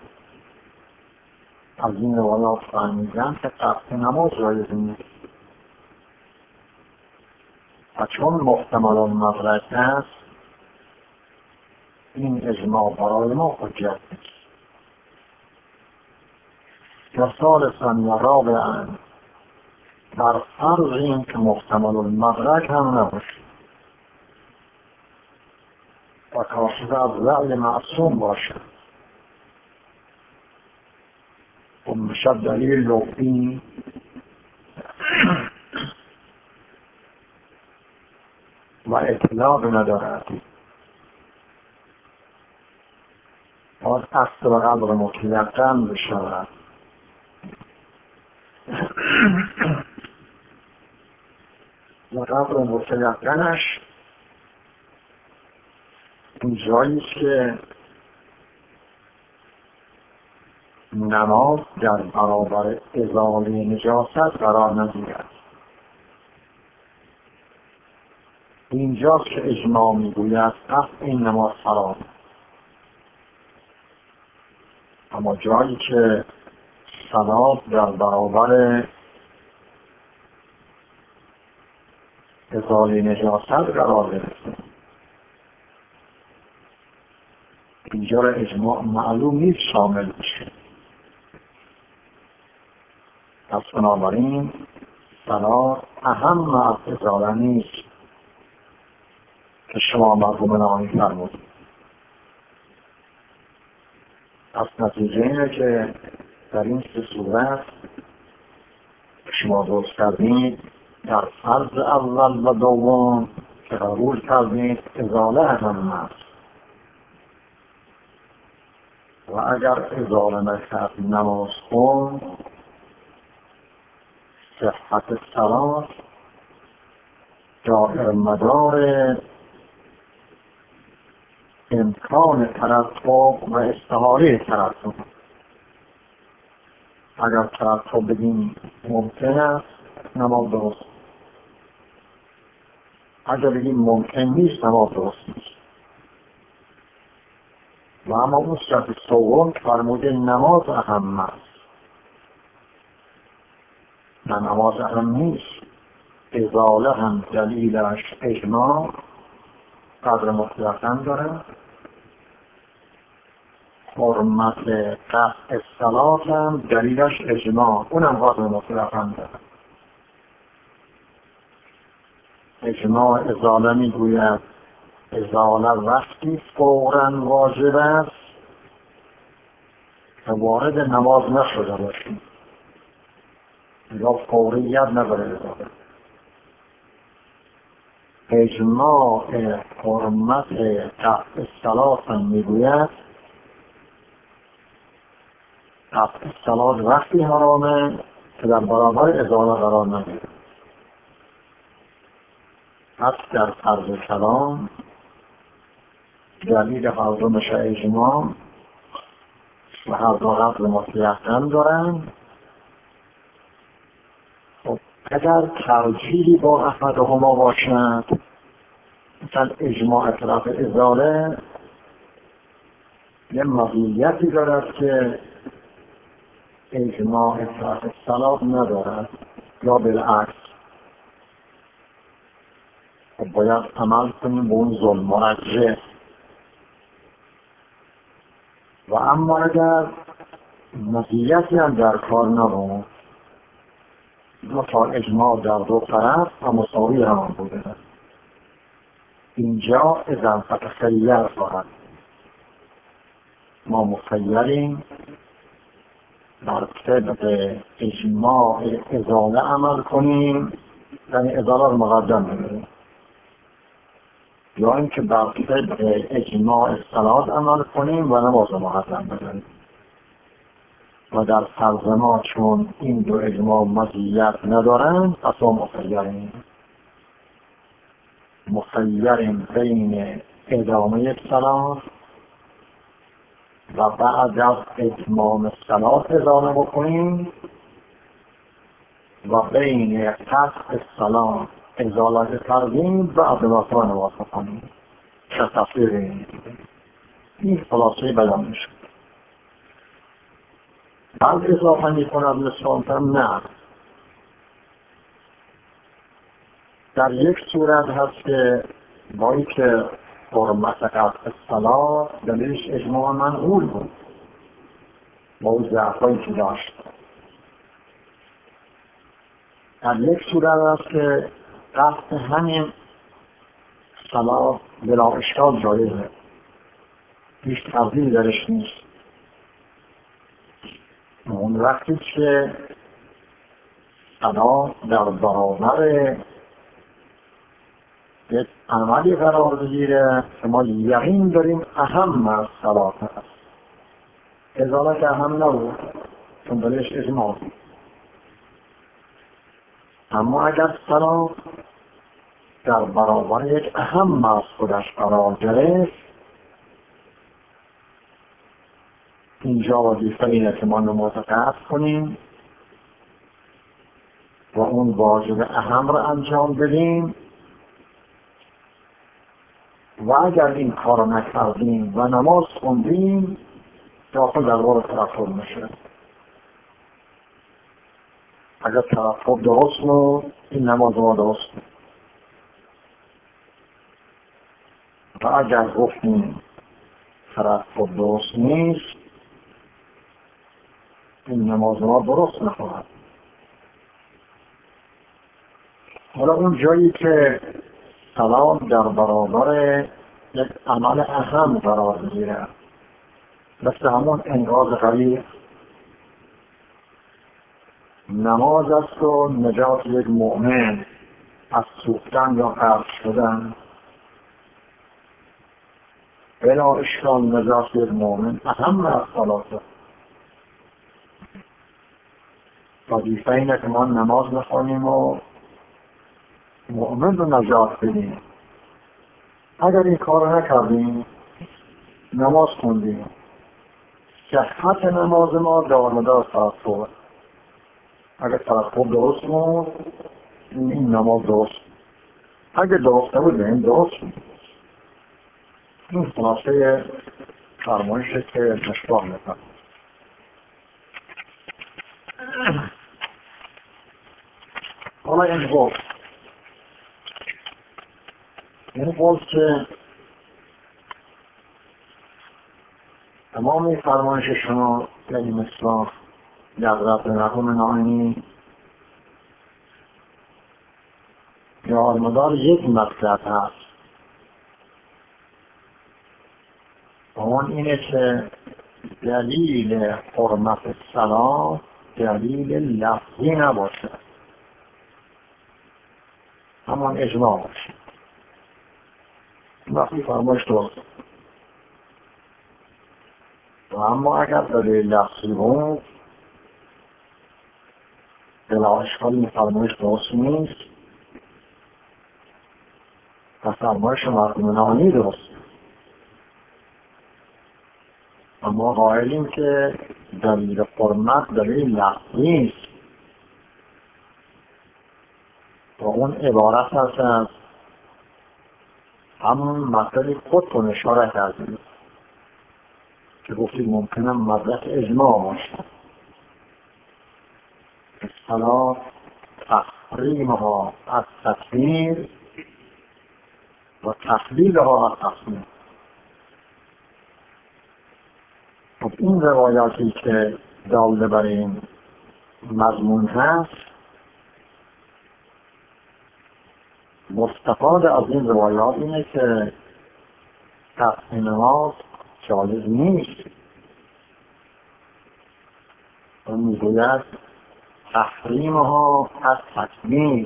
از این روایات فهمیدن که قطع نماز جایز نیست و چون محتمل المدرک است این اجماع برای ما حجت نیست. و ثالثاً و رابعاً بر فرض این که محتمل المدرک هم نباشه و کاشف از رأی معصوم باشه و میشه دلیل لغوی اطلاق ندارد. باید اصل و قدر مطلقاً بشود. و قدر مطلقاًش این جاییست که نماز در برابر ازاله نجاست قرار نگیرد. اینجاست که اجماع میگوید قطع این نماز حرام. اما جایی که صلات در برابر ازاله نجاست قرار گرفته، اینجا را اجماع معلوم نیست شامل بشه. پس بنابراین صلات اهم از ازاله نیست که شما مرحومانی فرمودید. پس نتیجه اینه که در این سه صورت شما درست کردید در فرض اول و دوم که قبول کردید ازاله اهم است و اگر ازاله نکرد نماز خوند صحت صلات دائر مدار امکان ترتب و استحاله ترتب. اگر ترتب بگیم ممکن است نماز درست، اگر بگیم ممکن نیست نماز درست نیست. و اما اون صورت دوم فرموده نماز اهم است. نه، نماز اهم نیست. ازاله هم دلیلش اجماع قدر مطلقاً داره. حرمت قطع الصلاة هم دلیلش اجماع، اونم قدر مطلقاً داره. اجماع ازاله میگوید ازاله وقتی فوراً واجب است که وارد نماز نشده باشیم، یا فوریت نداره ازاله. اجماع حرمت قطع الصلاة هم میگوید قطع الصلاة وقتی حرامه که در برابر ازاله قرار نگیره. پس در فرض کلام دلیل هر دو میشه اجماع و هر دو قدر مطلقاً دارن. خب اگر ترجیحی با احدهما باشد، مثلا اجماع طرف ازاله یه مزیتی دارد که اجماع طرف الصلاة ندارد یا بالعکس، خب باید عمل کنیم به اون ظلم مرجح. و اما اگر مزیتی هم در کار نبود، مثلا اجماع در دو طرف و مساوی هم بوده، اینجا اذن فتخیر خواهد. ما مخیریم بر طبق اجماع ازاله عمل کنیم، یعنی ازاله رو مقدم بگیریم، یا اینکه بر طبق اجماع الصلاة عمل کنیم و نماز رو مقدم بگیریم. و در فرض ما چون این دو اجماع مزیت ندارن، پس ما مخیریم بین ادامه الصلاة و بعد از اتمام الصلاة ازاله بکنیم و بین قطع الصلاة ازاله کردیم بعد وقت نماز بکنیم. چه تفسیر این خلاصه بیان میشه. بعد اضافه میکند لسانتم نه. در یک صورت هست که بایی که حرمت قطع الصلاة دلیلش اجماع منقول بود با اون ضعفایی که داشت. در یک صورت هست که قطع همین صلاة بلا اشکال جایزه، هیچ تردیدی درش نیست. اون وقتی که صلاة در برابر یک عملی قرار بگیره که ما یقین داریم اهم از صلات هست. ازالت اهم نبود چون بلش اجماع. اما اگر صلات در برابر یک اهم از خودش قرار گرفت، اینجا وظیفه اینه که ما نماز قطع کنیم و اون واجب اهم را انجام بدیم و اگر این کار را نکردیم و نماز خوندیم داخل در باب ترتب میشه. اگر ترتب درست بود این نماز ما درست بود و اگر گفتیم ترتب درست نیست این نماز ما درست نخواهد. حالا اون جایی که صلات در برابر یک عمل اهم قرار بگیره، مثل همون انقاذ غریق، نماز است و نجات یک مؤمن از سوختن یا غرق شدن، بلا اشکال نجات یک مؤمن اهم از صلات. وظیفه اینه که ما نماز بخونیم و مؤمن رو نجات بدیم. اگر این کار رو نکردیم، نماز خوندیم، صحت نماز ما دارمدار ترتب. اگر ترتب درست بود این نماز درست، اگر درست نبود این درست. این خلاصه فرمایشه که مشباه میکنه. حالا این گفت که تمام فرمایش شما یعنی مثلا یقرب نقوم نانی دارمدار یک مقصد هست و اون اینه که دلیل حرمت صلاة دلیل لفظی نباشه، همان اجماع باشه. وقتی فرمایش درست. و اما اگر دلیل لفظی بود بلا اشکال این فرمایش درست نیست و فرمایش مردم نانی درست. اما قائلیم که دلیل حرمت دلیل لفظی نیست و اون عبارت هست از همون مطلبی خودتون اشاره کردید که گفتید ممکنه مدرک اجماع باشه. صلاة تحریمها از تکبیر و تحلیلها از تسلیم. خب این روایاتی که داله بر این مضمون هست مستفاد از این روایات اینه که تسلیم نماز جایز نیست. اون میگوید تحریمها از تکبیر.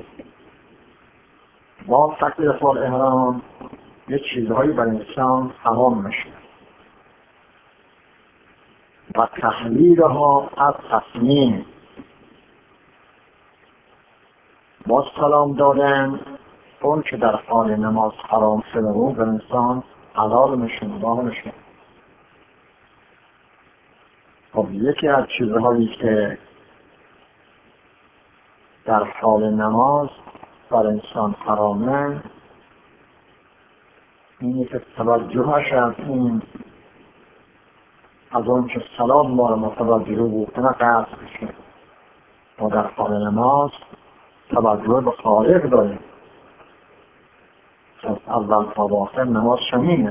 با تکبیر احرام یه چیزهایی بر انسان حرام میشه و تحلیلها از تسلیم. با سلام دادن اون که در حال نماز حرام شده بود بر انسان حلال میشه، مباح میشه. خب یکی از چیزهایی که در حال نماز بر انسان حرامه اینه که توجهش از این از اون که سلام ما رو متوجه بودن قطع بشه. ما در حال نماز توجه به خالق داریم. اول تا آخر نماز شمینه.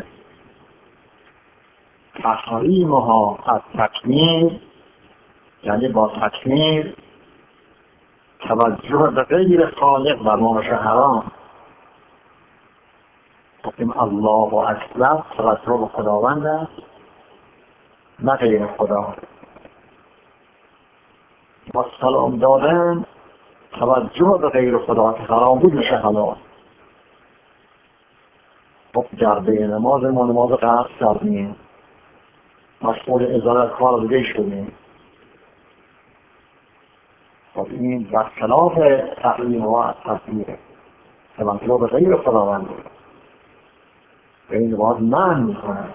تحریمها از تکبیر یعنی با تکبیر توجه به غیر خالق بر ما بشه حرام. گفتیم الله اکبر توجه به خداوند است نه غیر خدا. با سلام دادن توجه به غیر خدا که حرام بود میشه حلال. خب جربه نماز ما نماز قصد کردیم، مشغول ازالت کار دیگه شدیم. خب این برخلاف تحریم و تصویره که مطلوب غیر خداوند به این باید من میکنه.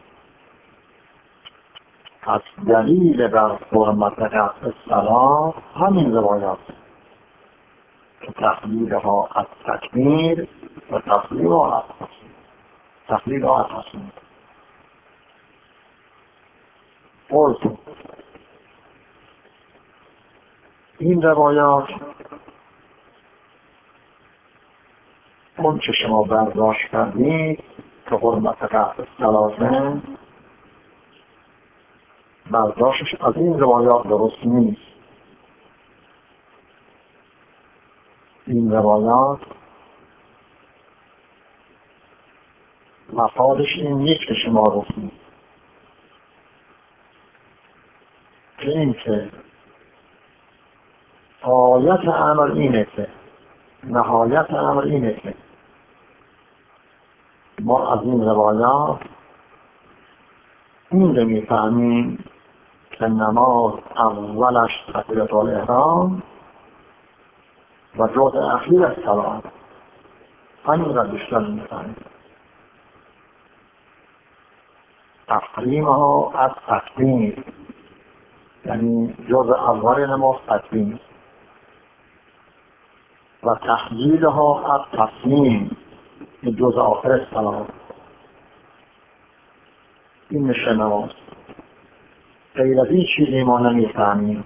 پس دلیل بر حرمت قطع الصلاة همین روایات که تحلیلها از تکبیر و تحلیلها از تصمیم. قلت این روایات اون که شما برداشت کردید که حرمت قطع الصلاة برداشتش از این روایات درست نیست. این روایات مفادش این نیست که شما گفتید که این که غایت امر اینه که نهایت امر اینه که ما از این روایات این رو میفهمیم که نماز اولش تکبیرة الاحرام و جزء اخیر از صلاة، همین را بیشتر میفهمیم. تحریمها از تکبیر یعنی جزء اول نماز تکبیر و تحلیلها از تصمیم این جزء آخر صلاة. این میشه نماز. غیر از این چیزی ما نمیفهمیم.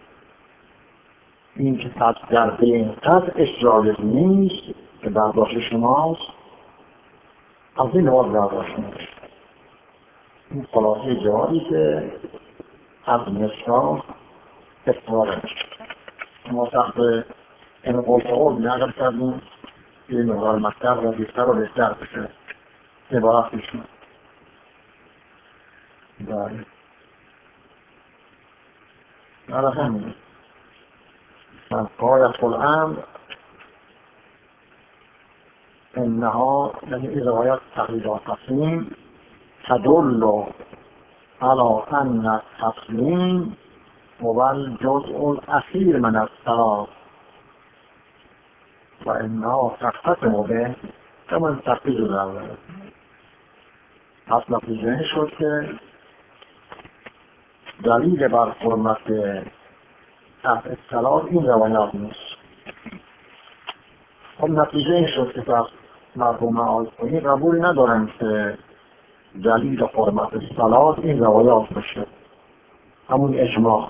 این که در بین قطعش جایز نیست که برداشت شماست، از این نماز برداشت نیست. این خلاصه جوابی که از مصرا استفاده میشه. ما تحت این قلتقل نقل کردیم این مقدار مکتب و بیشتر و بهتر بشه عبارت میشون. برای همین من غایت الامر انها یعنی این روایت تقلید و تصمیم تدل على ان التسلیم هو الجزء الاخیر من الصلاة و انها تختتم به كما تقلید الاول. پس نتیجه شد که دلیل بر حرمت قطع الصلاة این روایات نیست. خب نتیجه این شد که پس مرحوم آل‌خویی قبول ندارن که دلیل حرمت الصلاة این روایات بشه، همون اجماع.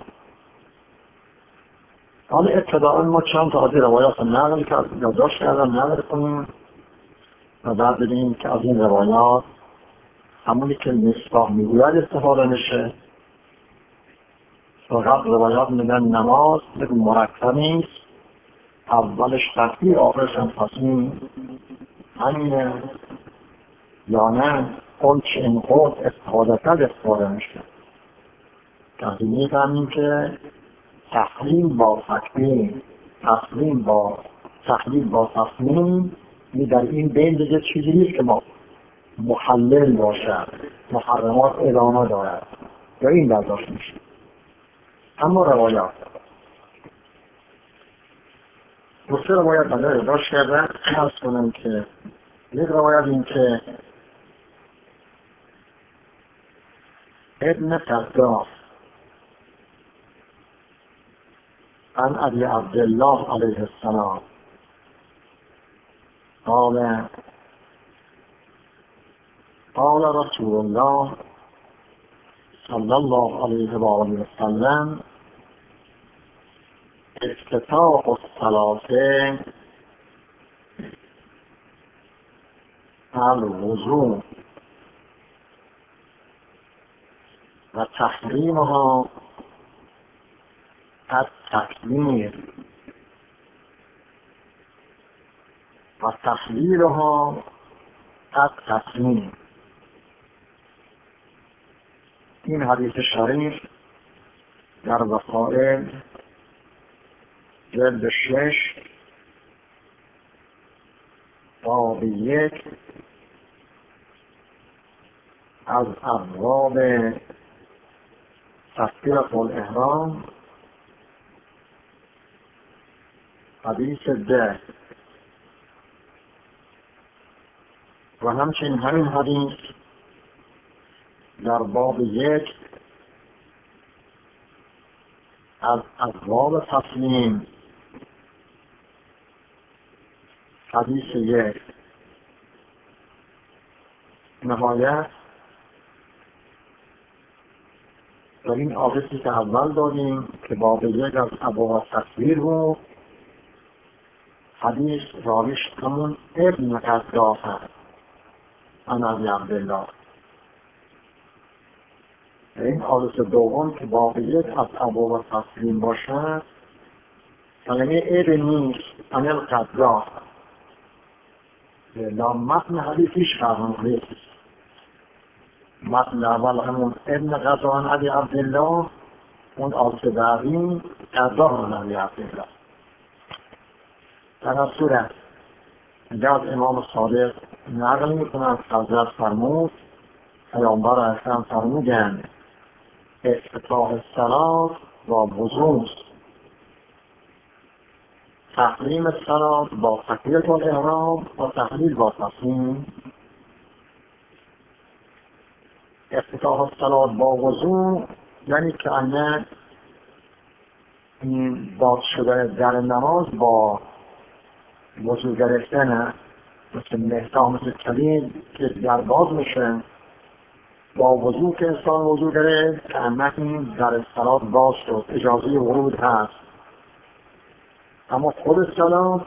حالا ابتداء ما چند تا از این روایات نقل کردیم، یادداشت کردم نقل کنیم و بعد ببینیم که از این روایات همونی که مصباح میگوید استفاده میشه. فقط روایات میگن نماز یک مرکب نیست، اولش تکبیر آخرش هم تصمیم، همینه یا نه اون که این خود استفاده کرد استفاده میشه. که میفهمیم که تحریم با تکبیر، تحریم با تصمیم در این بین دیگه چیزی نیست که ما محلل باشد، محرمات ادامه دارد یا این برداشت میشه. اما روایات دوسته روایت بنده اداشت کردن ارز کنم که یک روایت این که ابن قداس عن ابي عبد الله عليه السلام قال رسول الله صلى الله عليه وآله وسلم افتتاح الصلاة الوضوء و تحریمها التکبیر و تحلیلها التسلیم. این حدیث شریف در وسائل جلد 6 باب 1 از ابواب تکبیرة الاحرام حدیث 10 و همچنین همین حدیث در باب 1 از ابواب تسلیم حدیث 1 نهایت در این آدرسی که اول داریم که باب 1 از ابواب تکبیر بود حدیث راویش همون ابن قداف هست عن ابی عبدالله. این آدرس دوم که باب 1 از ابواب تسلیم باشد کلمه ابن نیست عن القداف لا متن حدیث هیچ فرق نیست. متن اول همون ابن قداف عن ابی عبدالله اون آدرس بعدی قداف عن ابی عبدالله. در هر صورت اینجا از امام صادق نقل میکنند که حضرت فرمود پیامبر اکرم فرمودند افتتاح الصلاة با وضوء، تحریم الصلاة با تکبیرة الاحرام و تحلیل با تسلیم. افتتاح الصلاة با وضوء یعنی که انه این باز شدن در نماز با وضوء گرفتن مثل مهتا مثل کلید که در باز میشه با وضوء که انسان وضوء گرفت که انه این در صلاة باز شد اجازه ورود هست. اما خود صلاة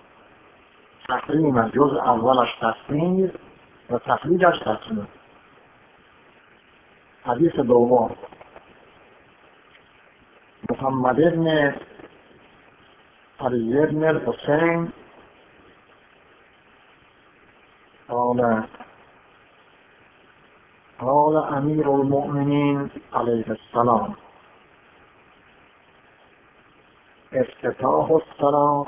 تحریم جز اولش تصمیر و تحلیلش تصمیر. حدیث دوم محمد بن علی بن الحسین قال امیر المؤمنین علیه السلام افتتاح الصلاة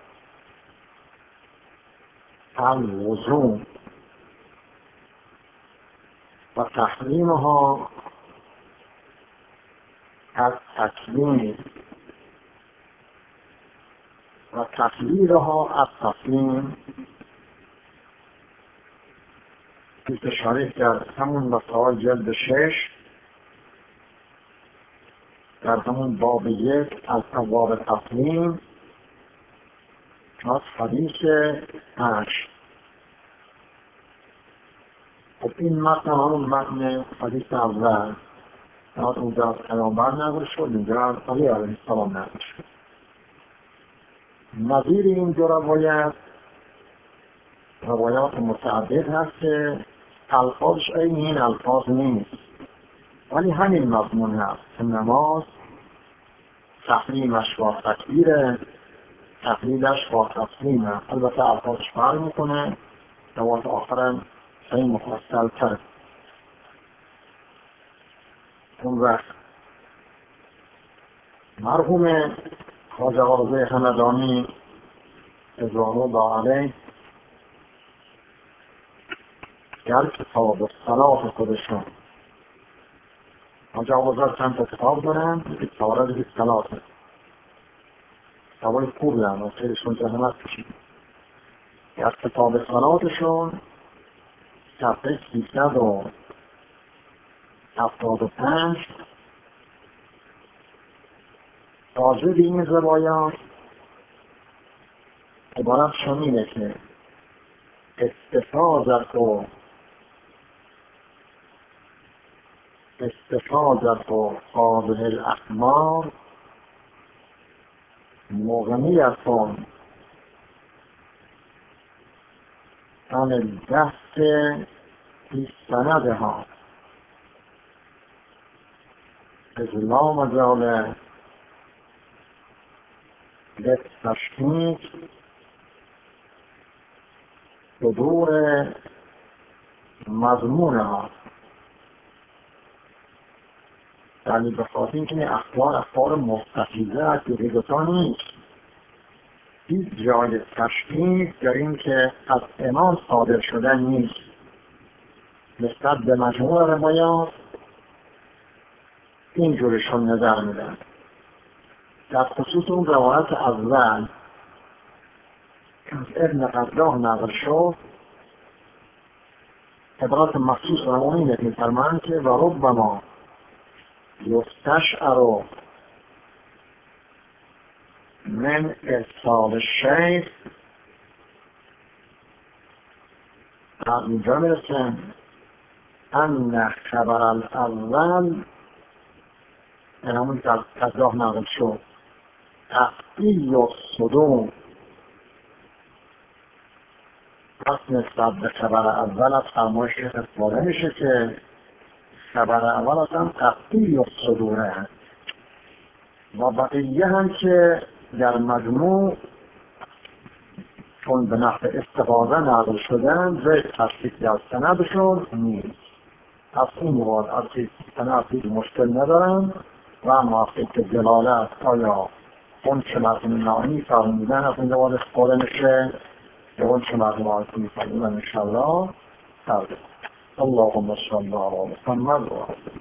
الوضوء و تحریمها التکبیر و تحلیلها التسلیم. که شریف در همون مسائل جلد 6 در همون باب 1 از ابواب تسلیم از حدیث 8. خب این متن همون متن حدیث اول اونجا از پیامبر نقل شد، اینجا از علی علیه السلام نقل شد. نظیر این دو روایات متعدد هست که الفاظش این الفاظ نیست ولی همین مضمون هست که نماز تحریمش با تکبیره تحلیلش با تسلیمه. البته الفاظش فرق میکنه روایات آخرم خیلی مفصل تر. اون وقت مرحوم خواجه عارضه همدانی رضوان الله علیه در کتاب الصلاة خودشون خواجه عارضه چند تا کتاب دارن که کتاب الصلاة کتابای خوبی هم و خیلیشون زحمت کشید. در کتاب الصلاتشون صفحه 375 راجع به این روایات عبارت شامینه که استفاضت و هذه الاخبار مغنیتون عن البحث فی سندها اذ لا مجال للتشکیک صدور مضمونها. یعنی بخاطر اینکه اخبار مستفیضه از دیگران نیست، هیچ جای تشکیک در این که از امام صادر شدن نیست. نسبت به مجموع روایات اینجورشون نظر میدن. در خصوص اون روایت اول که از ابن قداه نقل شد عبارت مخصوص روایت می‌فرمایند که و ربما یستشعر من ارسال الشیخ از اینجا میرسن ان خبر الاول این همون که از قداه نقل شد تقیی الصدور پس نسبت به خبر اول از فرمایش استفاده میشه که خبر اول اصلا تقیی الصدوره و بقیه هم که در مجموع چون به نحو استفاده نقل شدن زیر تصدیق در سندشون نیست. از این موارد از که سند مشکل ندارن و اما که دلالت آیا اون چه مضمونانی فرمودن از این رواد استفاده میشه یا اون چه مضمونانی فرمودن انشاءالله فرده. اللهم صل علی محمد و